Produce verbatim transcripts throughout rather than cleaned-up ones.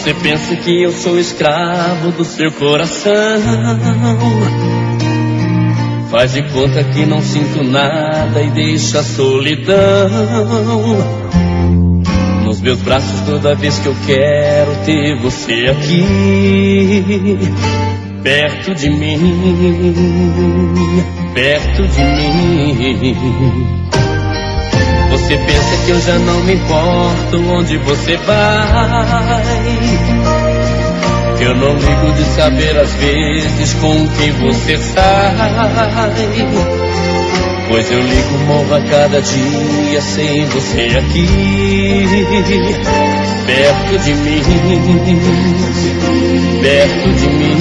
Você pensa que eu sou escravo do seu coração, faz de conta que não sinto nada e deixa a solidão nos meus braços toda vez que eu quero ter você aqui, perto de mim, perto de mim. Você pensa que eu já não me importo onde você vai, que eu não ligo de saber às vezes com quem você sai, pois eu ligo, morro a cada dia sem você aqui, perto de mim, perto de mim.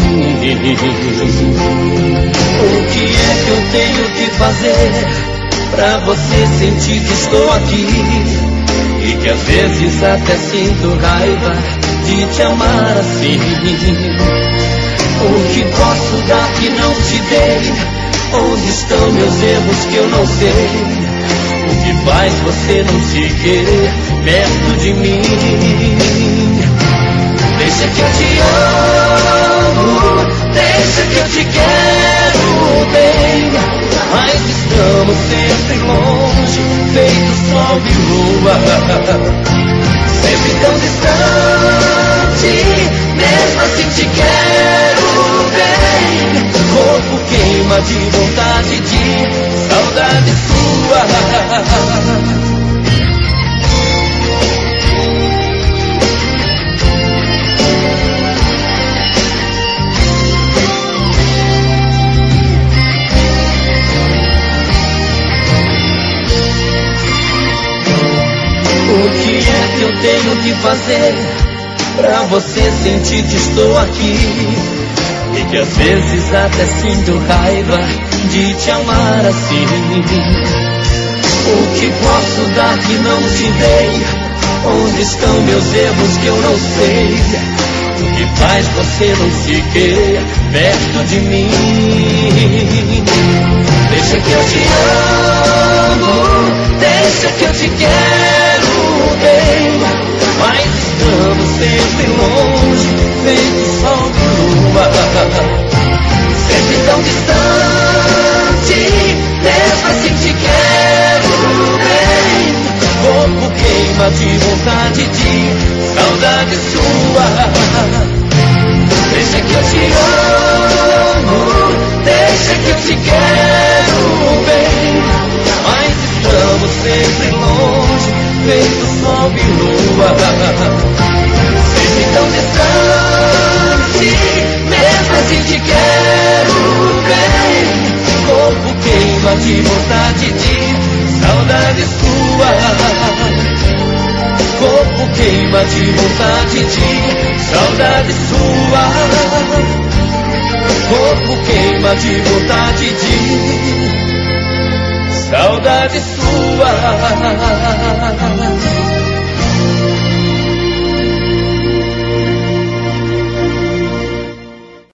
O que é que eu tenho que fazer pra você sentir que estou aqui, e que às vezes até sinto raiva de te amar assim? O que posso dar que não te dei? Onde estão meus erros que eu não sei? O que faz você não se querer perto de mim? Deixa que eu te amo, deixa que eu te quero bem, mas estamos sempre longe, feito sol e lua, sempre tão distante, mesmo assim te quero bem. Corpo queima de vontade, de saudade sua. O que é que eu tenho que fazer pra você sentir que estou aqui, e que às vezes até sinto raiva de te amar assim? O que posso dar que não te dei? Onde estão meus erros que eu não sei? O que faz você não se querer perto de mim? Deixa que eu te amo, deixa que eu te quero bem, mas estamos sempre longe, feito sol e lua, sempre tão distante, mesmo assim te quero bem. Corpo queima de vontade, de saudade sua. Deixa que eu te amo, deixa que eu te quero bem, mas estamos sempre longe, feito sol e lua, sempre tão distante, mesmo assim te quero bem. Corpo queima de vontade, de saudade sua. Corpo queima de vontade, de saudade sua. Corpo queima de vontade, de saudade sua.